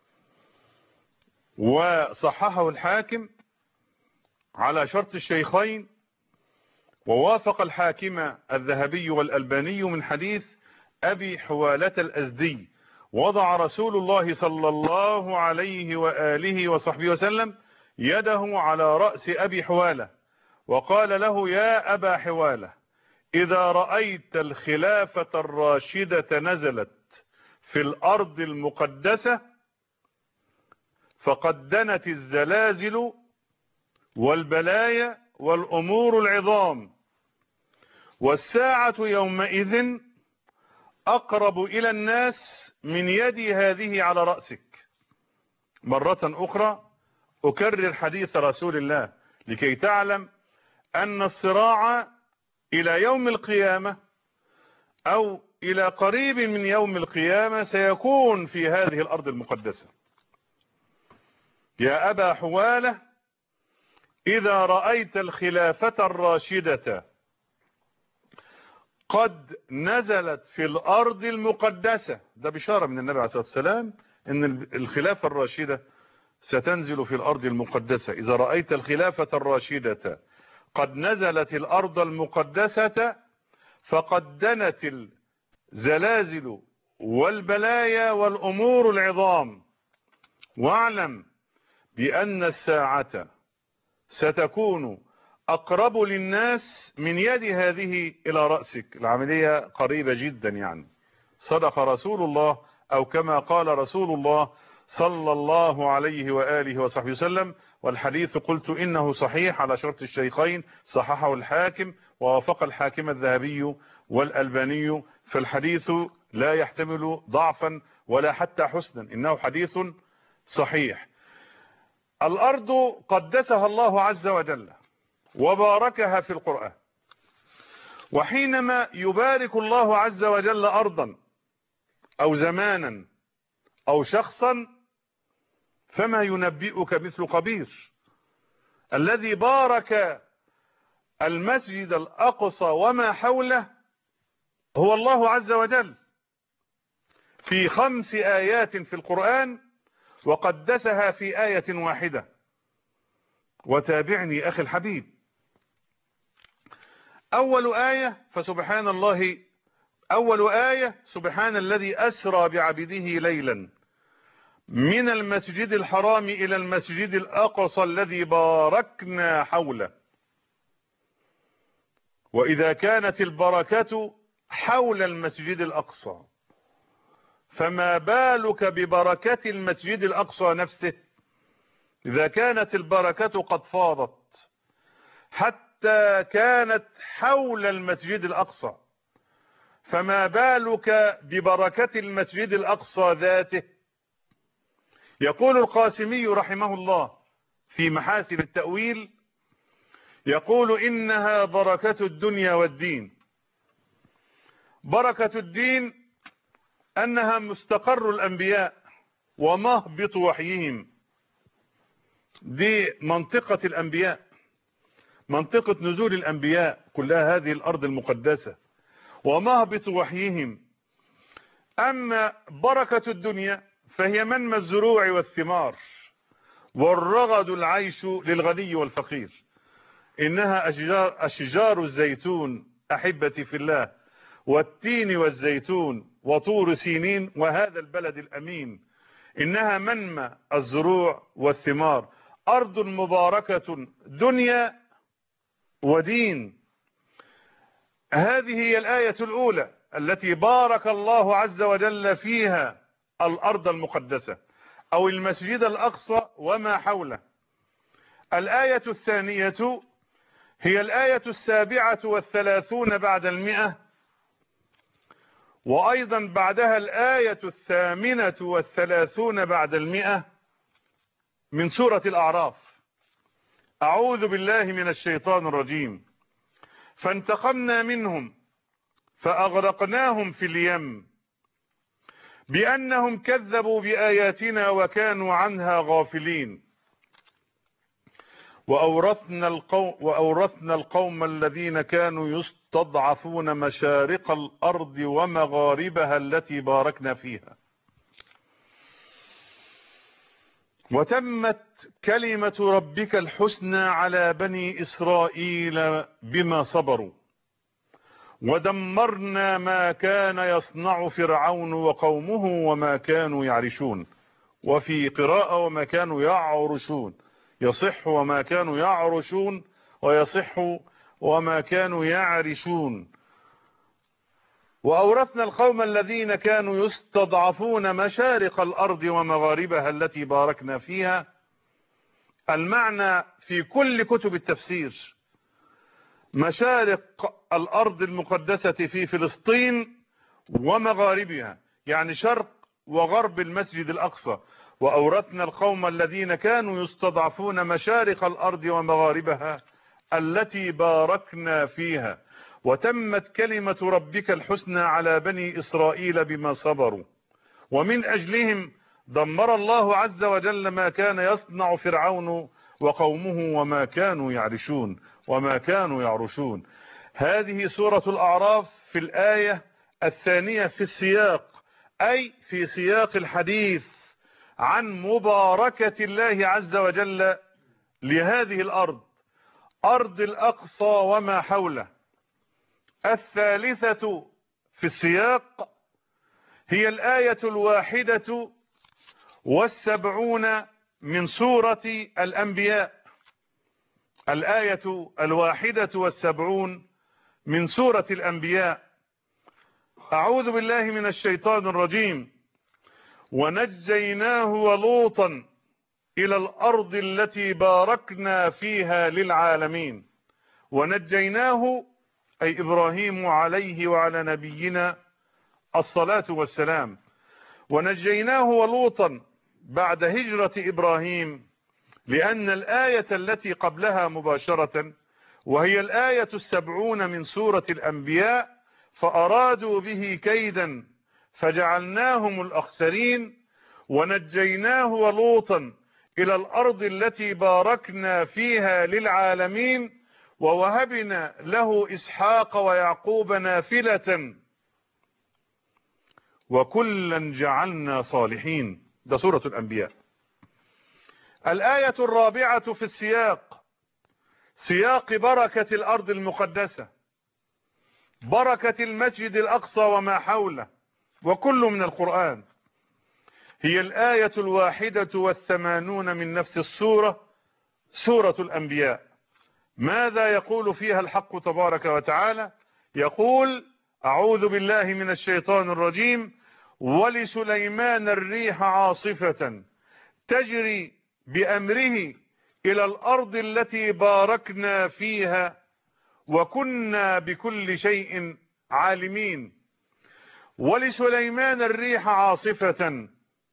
وصححه الحاكم على شرط الشيخين، ووافق الحاكم الذهبي والألباني من حديث أبي حوالة الأزدي: وضع رسول الله صلى الله عليه وآله وصحبه وسلم يده على رأس أبي حوالة وقال له: يا أبا حوالة، إذا رأيت الخلافة الراشدة نزلت في الأرض المقدسة فقد دنت الزلازل والبلايا والأمور العظام، والساعة يومئذ أقرب إلى الناس من يدي هذه على رأسك. مرة أخرى أكرر حديث رسول الله لكي تعلم أن الصراع إلى يوم القيامة أو إلى قريب من يوم القيامة سيكون في هذه الأرض المقدسة. يا أبا حوالة، إذا رأيت الخلافة الراشدة قد نزلت في الأرض المقدسة، ده بشارة من النبي عليه الصلاة والسلام أن الخلافة الراشدة ستنزل في الأرض المقدسة. إذا رأيت الخلافة الراشدة قد نزلت الأرض المقدسة فقد دنت الزلازل والبلايا والأمور العظام، واعلم بأن الساعة ستكون أقرب للناس من يد هذه إلى رأسك. العملية قريبة جدا، يعني صدق رسول الله أو كما قال رسول الله صلى الله عليه وآله وصحبه وسلم. والحديث قلت إنه صحيح على شرط الشيخين، صححه الحاكم ووافق الحاكم الذهبي والألباني، فالحديث لا يحتمل ضعفا ولا حتى حسنا، إنه حديث صحيح. الأرض قدسها الله عز وجل وباركها في القرآن، وحينما يبارك الله عز وجل أرضا أو زمانا أو شخصا فما ينبئك مثل خبير. الذي بارك المسجد الأقصى وما حوله هو الله عز وجل في خمس آيات في القرآن، وقدسها في آية واحدة. وتابعني أخي الحبيب. أول آية: فسبحان الله أول آية: سبحان الذي أسرى بعبده ليلا من المسجد الحرام إلى المسجد الأقصى الذي باركنا حوله. وإذا كانت البركة حول المسجد الأقصى فما بالك ببركة المسجد الأقصى نفسه؟ إذا كانت البركة قد فاضت حتى كانت حول المسجد الأقصى فما بالك ببركة المسجد الأقصى ذاته؟ يقول القاسمي رحمه الله في محاسن التأويل، يقول إنها بركة الدنيا والدين. بركة الدين أنها مستقر الأنبياء ومهبط وحيهم، دي منطقة الأنبياء، منطقة نزول الأنبياء كلها هذه الأرض المقدسة ومهبط وحيهم. أما بركة الدنيا فهي منمى الزروع والثمار والرغد العيش للغني والفقير. إنها أشجار, أشجار الزيتون أحبتي في الله، والتين والزيتون وطور سينين وهذا البلد الأمين. إنها منمى الزروع والثمار، أرض مباركة دنيا ودين. هذه هي الآية الأولى التي بارك الله عز وجل فيها الأرض المقدسة أو المسجد الأقصى وما حوله. الآية الثانية هي الآية السابعة والثلاثون بعد المئة، وأيضا بعدها الآية الثامنة والثلاثون بعد المئة من سورة الأعراف. أعوذ بالله من الشيطان الرجيم. فانتقمنا منهم فأغرقناهم في اليم بأنهم كذبوا بآياتنا وكانوا عنها غافلين وأورثنا القوم, وأورثنا القوم الذين كانوا يستضعفون مشارق الأرض ومغاربها التي باركنا فيها. وتمت كلمة ربك الحسنى على بني إسرائيل بما صبروا ودمرنا ما كان يصنع فرعون وقومه وما كانوا يعرشون. وفي قراءة وما كانوا يعرشون، يصح وما كانوا يعرشون ويصح وما كانوا يعرشون. وأورثنا القوم الذين كانوا يستضعفون مشارق الأرض ومغاربها التي باركنا فيها. المعنى في كل كتب التفسير مشارق الأرض المقدسة في فلسطين ومغاربها، يعني شرق وغرب المسجد الأقصى. وأورثنا القوم الذين كانوا يستضعفون مشارق الأرض ومغاربها التي باركنا فيها. وتمت كلمة ربك الحسنى على بني إسرائيل بما صبروا ومن أجلهم دمر الله عز وجل ما كان يصنع فرعون وقومه وما كانوا يعرشون وما كانوا يعرشون. هذه سورة الأعراف في الآية الثانية في السياق، أي في سياق الحديث عن مباركة الله عز وجل لهذه الأرض، أرض الأقصى وما حوله. الثالثة في السياق هي الآية الواحدة والسبعون من سورة الأنبياء، الآية الواحدة والسبعون من سورة الأنبياء. أعوذ بالله من الشيطان الرجيم. ونجيناه ولوطا إلى الأرض التي باركنا فيها للعالمين. ونجيناه أي إبراهيم عليه وعلى نبينا الصلاة والسلام. ونجيناه ولوطا بعد هجرة إبراهيم، لأن الآية التي قبلها مباشرة وهي الآية السبعون من سورة الأنبياء فأرادوا به كيدا فجعلناهم الأخسرين. ونجيناه ولوطا إلى الأرض التي باركنا فيها للعالمين ووهبنا له إسحاق ويعقوب نافلة وكلا جعلنا صالحين. ده سورة الأنبياء. الآية الرابعة في السياق سياق بركة الأرض المقدسة، بركة المسجد الأقصى وما حوله، وكل من القرآن. هي الآية الواحدة والثمانون من نفس السورة، سورة الأنبياء. ماذا يقول فيها الحق تبارك وتعالى؟ يقول: أعوذ بالله من الشيطان الرجيم: ولسليمان الريح عاصفة تجري بأمره إلى الأرض التي باركنا فيها وكنا بكل شيء عالمين. ولسليمان الريح عاصفة.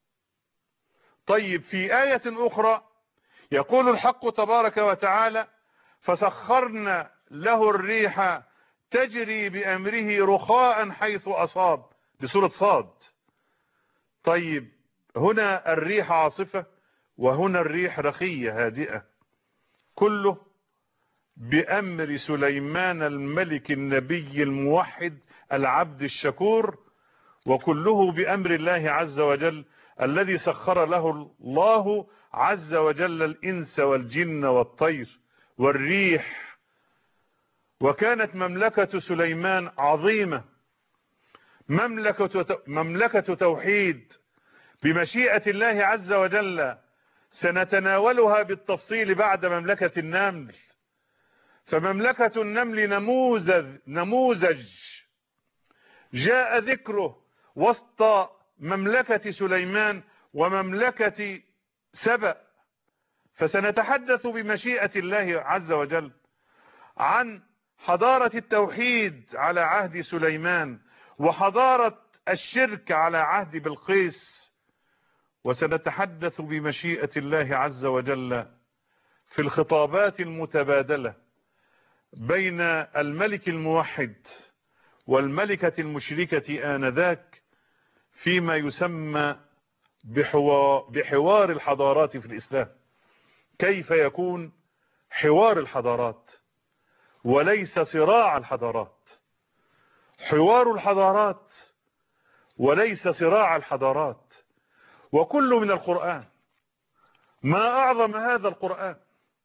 طيب، في آية أخرى يقول الحق تبارك وتعالى: فسخرنا له الريح تجري بأمره رخاء حيث أصاب، بسورة صاد. طيب، هنا الريح عاصفة وهنا الريح رخية هادئة، كله بأمر سليمان الملك النبي الموحد العبد الشكور، وكله بأمر الله عز وجل الذي سخر له الله عز وجل الإنس والجن والطير والريح. وكانت مملكة سليمان عظيمة، مملكة مملكة توحيد بمشيئة الله عز وجل، سنتناولها بالتفصيل بعد مملكة النمل. فمملكة النمل نموذج نموذج جاء ذكره وسط مملكة سليمان ومملكة سبأ. فسنتحدث بمشيئة الله عز وجل عن حضارة التوحيد على عهد سليمان وحضارة الشرك على عهد بلقيس، وسنتحدث بمشيئة الله عز وجل في الخطابات المتبادلة بين الملك الموحد والملكة المشركة آنذاك فيما يسمى بحوار, بحوار الحضارات في الإسلام. كيف يكون حوار الحضارات وليس صراع الحضارات، حوار الحضارات وليس صراع الحضارات، وكل من القرآن. ما أعظم هذا القرآن،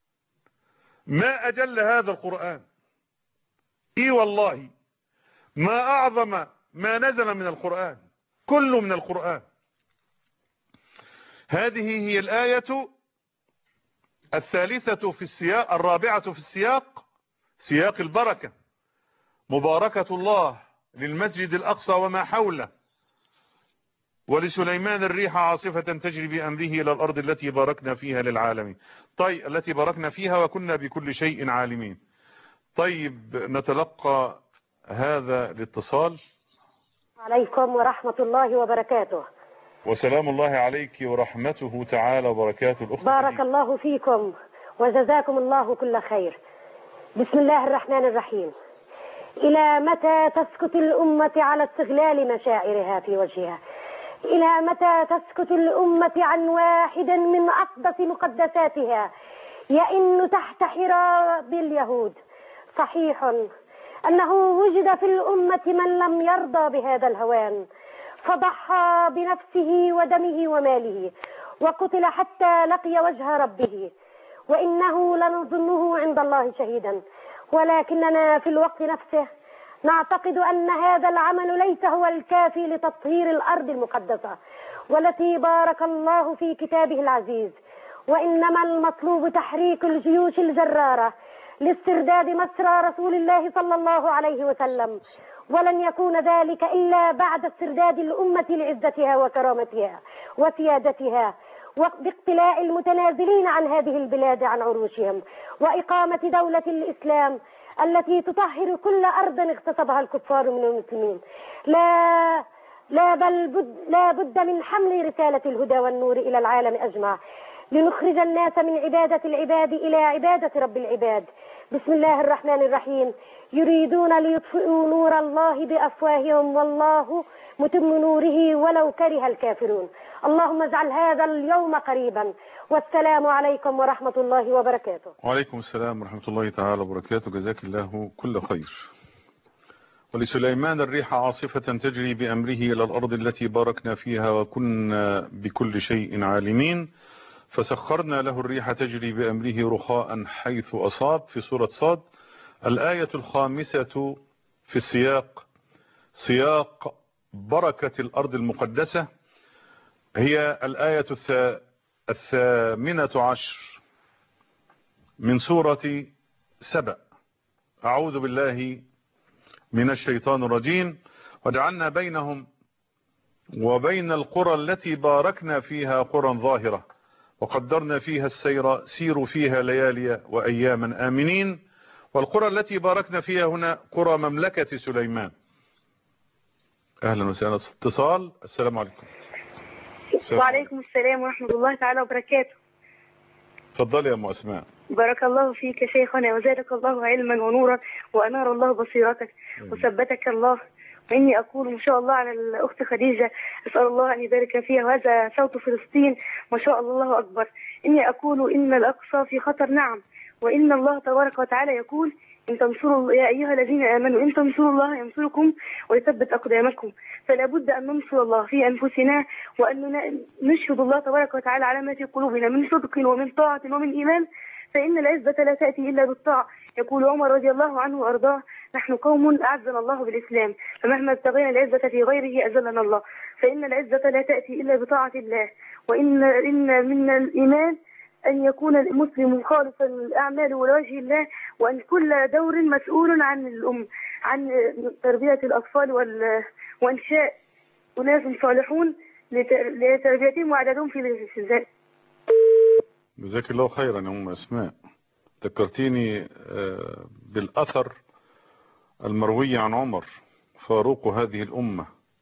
ما أجل هذا القرآن، إي والله ما أعظم ما نزل من القرآن، كل من القرآن. هذه هي الآية الثالثة في السياق، الرابعة في السياق، سياق البركة. مباركة الله للمسجد الأقصى وما حوله. ولسليمان الريح عاصفة تجري بأمره إلى الأرض التي باركنا فيها للعالمين. طيب، التي باركنا فيها وكنا بكل شيء عالمين. طيب، نتلقى هذا الاتصال. عليكم ورحمة الله وبركاته. وسلام الله عليك ورحمته تعالى وبركاته. الأخت بارك الله فيكم وجزاكم الله كل خير. بسم الله الرحمن الرحيم. إلى متى تسكت الأمة على استغلال مشاعرها في وجهها؟ إلى متى تسكت الأمة عن واحد من أقدس مقدساتها يئن تحت حراب اليهود؟ صحيح أنه وجد في الأمة من لم يرضى بهذا الهوان، فضحى بنفسه ودمه وماله وقتل حتى لقي وجه ربه، وإنه لنظنه عند الله شهيدا. ولكننا في الوقت نفسه نعتقد أن هذا العمل ليس هو الكافي لتطهير الأرض المقدسة والتي بارك الله في كتابه العزيز، وإنما المطلوب تحريك الجيوش الجرارة لاسترداد مسرى رسول الله صلى الله عليه وسلم، ولن يكون ذلك إلا بعد استرداد الأمة لعزتها وكرامتها وسيادتها، وباقتلاع المتنازلين عن هذه البلاد عن عروشهم، وإقامة دولة الإسلام التي تطهر كل أرض اغتصبها الكفار من المسلمين. لا لا بل بد لا بد من حمل رسالة الهدى والنور إلى العالم أجمع، لنخرج الناس من عبادة العباد إلى عبادة رب العباد. بسم الله الرحمن الرحيم. يريدون ليطفئوا نور الله بأفواههم والله متم نوره ولو كره الكافرون. اللهم اجعل هذا اليوم قريبا، والسلام عليكم ورحمة الله وبركاته. وعليكم السلام ورحمة الله تعالى وبركاته. جزاك الله كل خير. ولسليمان الريح عاصفة تجري بأمره إلى الأرض التي باركنا فيها وكنا بكل شيء عالمين. فسخرنا له الريح تجري بأمره رخاء حيث أصاب، في سورة صاد. الآية الخامسة في السياق سياق بركة الأرض المقدسة هي الآية الثامنة عشر من سورة سبأ. أعوذ بالله من الشيطان الرجيم. وجعلنا بينهم وبين القرى التي باركنا فيها قرى ظاهرة وقدرنا فيها السير سيروا فيها ليالي وأياما آمنين. والقرى التي باركنا فيها هنا قرى مملكة سليمان. أهلا وسهلا. اتصال. السلام عليكم. وعليكم السلام ورحمة الله تعالى وبركاته. تفضلي يا أم أسماء. بارك الله فيك يا شيخنا وزادك الله علما ونورا وأنار الله بصيرتك وثبتك الله. وإني أقول ما شاء الله على الأخت خديجة، أسأل الله أن يبارك فيها، وهذا صوت فلسطين ما شاء الله أكبر. إني أقول إن الأقصى في خطر، نعم، وإن الله تبارك وتعالى يقول إن تنصروا يا أيها الذين آمنوا إن تنصروا الله ينصركم ويثبت أقدامكم. فلا بد أن ننصر الله في أنفسنا، وأن نشهد الله تبارك وتعالى على ما في قلوبنا من صدق ومن طاعة ومن إيمان، فإن العزة لا تأتي إلا بالطاعة. يقول عمر رضي الله عنه وأرضاه نحن قوم أعزنا الله بالإسلام، فمهما ابتغينا العزة في غيره أذلنا الله. فإن العزة لا تأتي إلا بطاعة الله. وإن إن من الإيمان أن يكون المسلم خالصا الأعمال لوجه الله، وأن كل دور مسؤول عن الأم، عن تربية الأطفال وإنشاء أناس صالحون لتربيتهم وإعدادهم في الزاد. جزاك الله خيرا يا أم أسماء. ذكرتيني بالأثر المروي عن عمر فاروق هذه الأمة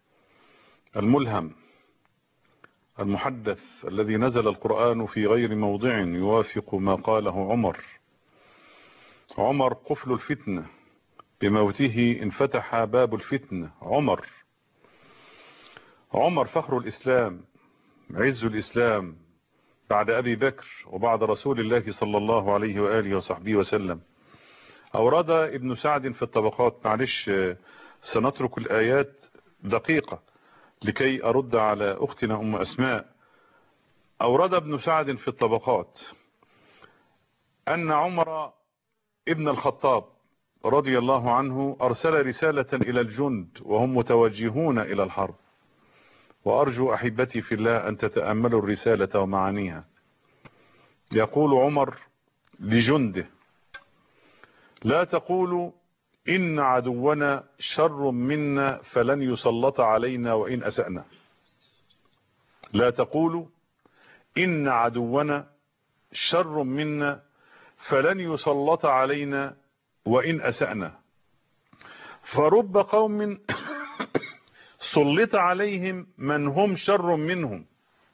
الملهم المحدث الذي نزل القرآن في غير موضع يوافق ما قاله عمر. عمر قفل الفتنة، بموته انفتح باب الفتنة. عمر عمر فخر الإسلام، عز الإسلام بعد أبي بكر وبعد رسول الله صلى الله عليه وآله وصحبه وسلم. أورد ابن سعد في الطبقات، معلش سنترك الآيات دقيقة لكي أرد على أختنا أم أسماء. أورد ابن سعد في الطبقات أن عمر ابن الخطاب رضي الله عنه أرسل رسالة إلى الجند وهم متوجهون إلى الحرب، وأرجو أحبتي في الله أن تتأملوا الرسالة ومعانيها. يقول عمر لجنده: لا تقولوا إن عدونا شر منا فلن يسلط علينا وإن أسأنا. لا تقولوا إن عدونا شر منا فلن يسلط علينا وإن أسأنا. فرب قوم سلط عليهم من هم شر منهم،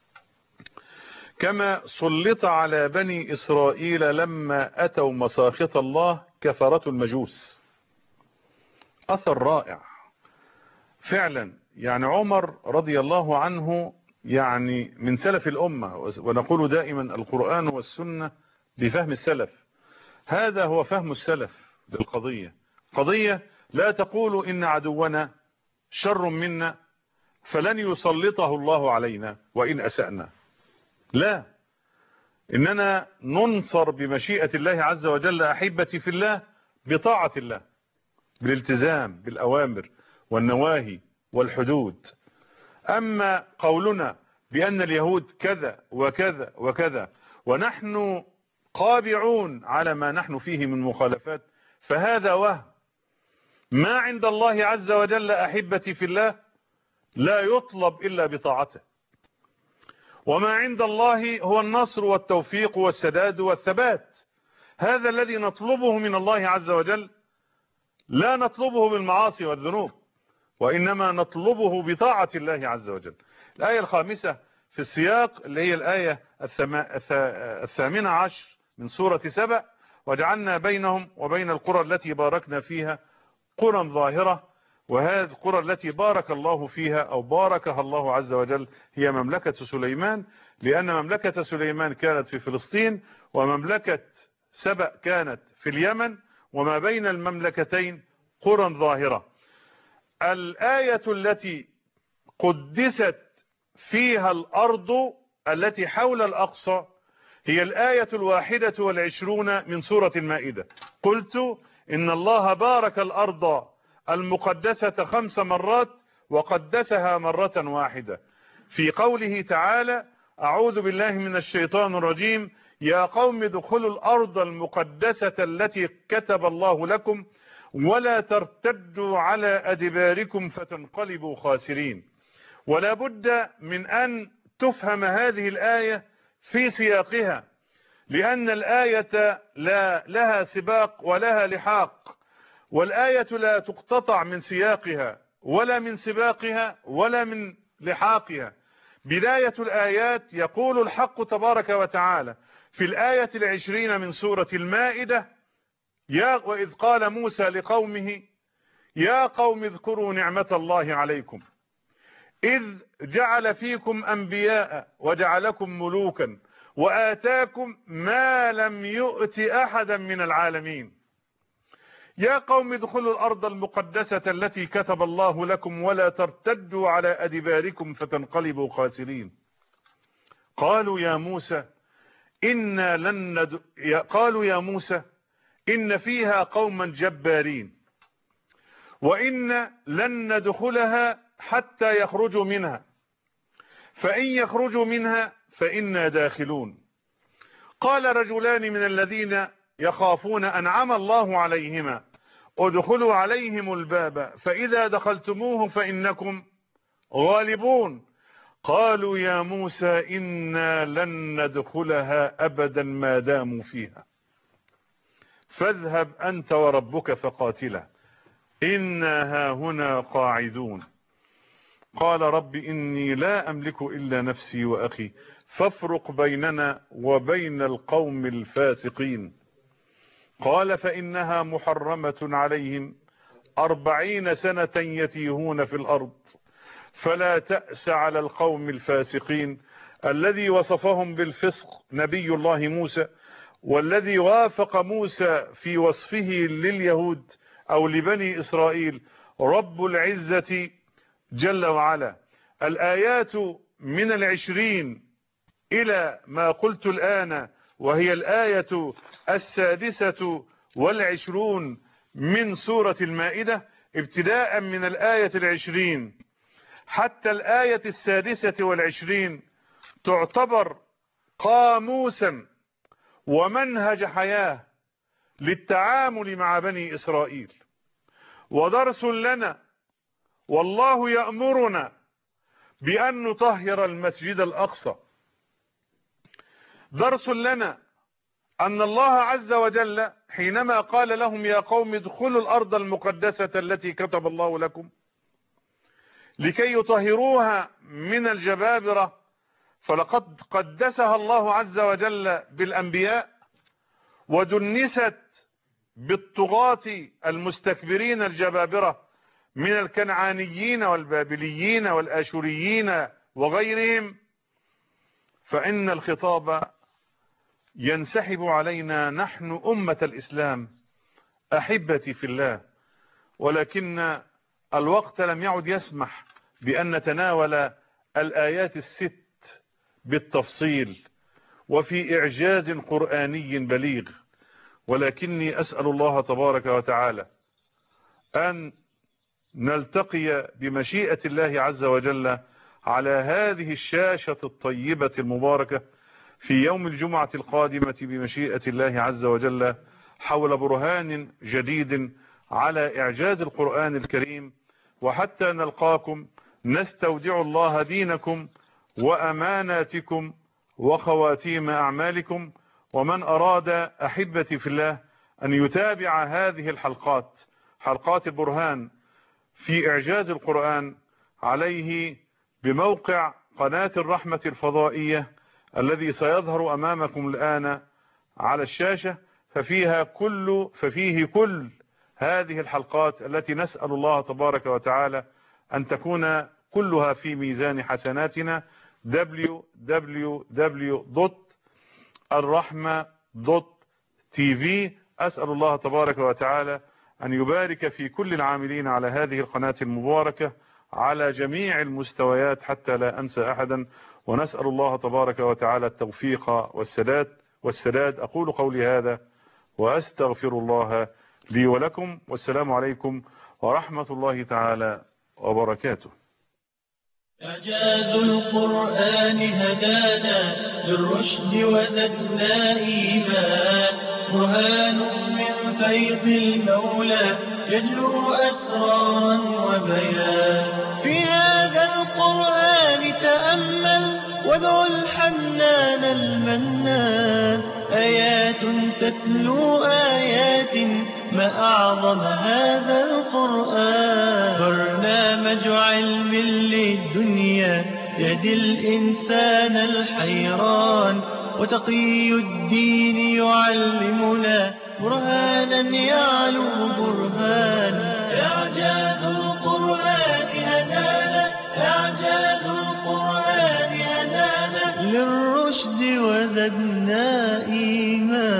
كما سلط على بني إسرائيل لما أتوا مساخط الله كفرة المجوس. أثر رائع فعلا. يعني عمر رضي الله عنه يعني من سلف الأمة، ونقول دائما القرآن والسنة بفهم السلف. هذا هو فهم السلف للقضية. قضية لا تقولوا إن عدونا شر منا فلن يسلطه الله علينا وإن أسأنا. لا، إننا ننصر بمشيئة الله عز وجل أحبتي في الله بطاعة الله، بالالتزام بالأوامر والنواهي والحدود. أما قولنا بأن اليهود كذا وكذا وكذا ونحن قابعون على ما نحن فيه من مخالفات، فهذا وهم. ما عند الله عز وجل أحبتي في الله لا يطلب إلا بطاعته، وما عند الله هو النصر والتوفيق والسداد والثبات. هذا الذي نطلبه من الله عز وجل، لا نطلبه بالمعاصي والذنوب، وإنما نطلبه بطاعة الله عز وجل. الآية الخامسة في السياق اللي هي الآية الثامنة عشر من سورة سبأ: وجعلنا بينهم وبين القرى التي باركنا فيها قرى ظاهرة. وهذه القرى التي بارك الله فيها أو باركها الله عز وجل هي مملكة سليمان، لأن مملكة سليمان كانت في فلسطين، ومملكة سبأ كانت في اليمن، وما بين المملكتين قرى ظاهرة. الآية التي قدست فيها الأرض التي حول الأقصى هي الآية الواحدة والعشرون من سورة المائدة. قلت إن الله بارك الأرض المقدسة خمس مرات وقدسها مرة واحدة في قوله تعالى: أعوذ بالله من الشيطان الرجيم، يا قوم ادخلوا الأرض المقدسة التي كتب الله لكم ولا ترتدوا على أدباركم فتنقلبوا خاسرين. ولا بد من أن تفهم هذه الآية في سياقها، لأن الآية لا لها سباق ولها لحاق، والآية لا تقتطع من سياقها ولا من سباقها ولا من لحاقها. بداية الآيات يقول الحق تبارك وتعالى في الآية العشرين من سورة المائدة: يا وإذ قال موسى لقومه يا قوم اذكروا نعمة الله عليكم إذ جعل فيكم أنبياء وجعلكم ملوكا وآتاكم ما لم يؤت أحدا من العالمين. يا قوم ادخلوا الأرض المقدسة التي كتب الله لكم ولا ترتدوا على أدباركم فتنقلبوا خاسرين. قالوا يا موسى إنا لن ند... قالوا يا موسى إن فيها قوما جبارين وإن لن ندخلها حتى يخرجوا منها فإن يخرجوا منها فإنا داخلون. قال رجلان من الذين يخافون أنعم الله عليهما ادخلوا عليهم الباب فإذا دخلتموه فإنكم غالبون. قالوا يا موسى إنا لن ندخلها أبدا ما داموا فيها فاذهب أنت وربك فقاتلا إنا هاهنا قاعدون. قال رب إني لا أملك إلا نفسي وأخي فافرق بيننا وبين القوم الفاسقين. قال فإنها محرمة عليهم أربعين سنة يتيهون في الأرض فلا تأس على القوم الفاسقين. الذي وصفهم بالفسق نبي الله موسى، والذي وافق موسى في وصفه لليهود أو لبني إسرائيل رب العزة جل وعلا. الآيات من العشرين إلى ما قلت الآن وهي الآية السادسة والعشرون من سورة المائدة، ابتداء من الآية العشرين حتى الآية السادسة والعشرين تعتبر قاموسا ومنهج حياة للتعامل مع بني إسرائيل، ودرس لنا. والله يأمرنا بأن نطهر المسجد الأقصى. درس لنا أن الله عز وجل حينما قال لهم يا قوم ادخلوا الأرض المقدسة التي كتب الله لكم لكي يطهروها من الجبابرة، فلقد قدسها الله عز وجل بالأنبياء ودنست بالطغاة المستكبرين الجبابرة من الكنعانيين والبابليين والآشوريين وغيرهم، فإن الخطاب ينسحب علينا نحن أمة الإسلام أحبتي في الله، ولكن الوقت لم يعد يسمح بأن نتناول الآيات الست بالتفصيل وفي إعجاز قرآني بليغ، ولكني أسأل الله تبارك وتعالى أن نلتقي بمشيئة الله عز وجل على هذه الشاشة الطيبة المباركة في يوم الجمعة القادمة بمشيئة الله عز وجل حول برهان جديد على إعجاز القرآن الكريم. وحتى نلقاكم نستودع الله دينكم وأماناتكم وخواتيم أعمالكم. ومن أراد أحبتي في الله أن يتابع هذه الحلقات حلقات البرهان في إعجاز القرآن عليه بموقع قناة الرحمة الفضائية الذي سيظهر أمامكم الآن على الشاشة، ففيها كل ففيه كل هذه الحلقات التي نسأل الله تبارك وتعالى أن تكون كلها في ميزان حسناتنا. دبليو دبليو دبليو دوت الرحمة دوت تي في. أسأل الله تبارك وتعالى أن يبارك في كل العاملين على هذه القناة المباركة على جميع المستويات حتى لا أنسى أحدا، ونسأل الله تبارك وتعالى التوفيق والسداد والسداد. أقول قولي هذا وأستغفر الله لي ولكم، والسلام عليكم ورحمة الله تعالى وبركاته. إعجاز القرآن هدانا للرشد وزدنا إيمان، برهان من فيض المولى يجلو أسرارا وبيان. في هذا القرآن تأمل وادع الحنان المنان، آيات تتلو آيات ما أعظم هذا القرآن. برنامج علم للدنيا يهدي الإنسان الحيران، وتقي الدين يعلمنا برهانا يعلو برهان. إعجاز القرآن هدانا، إعجاز القرآن هدانا للرشد وزدنا إيمان.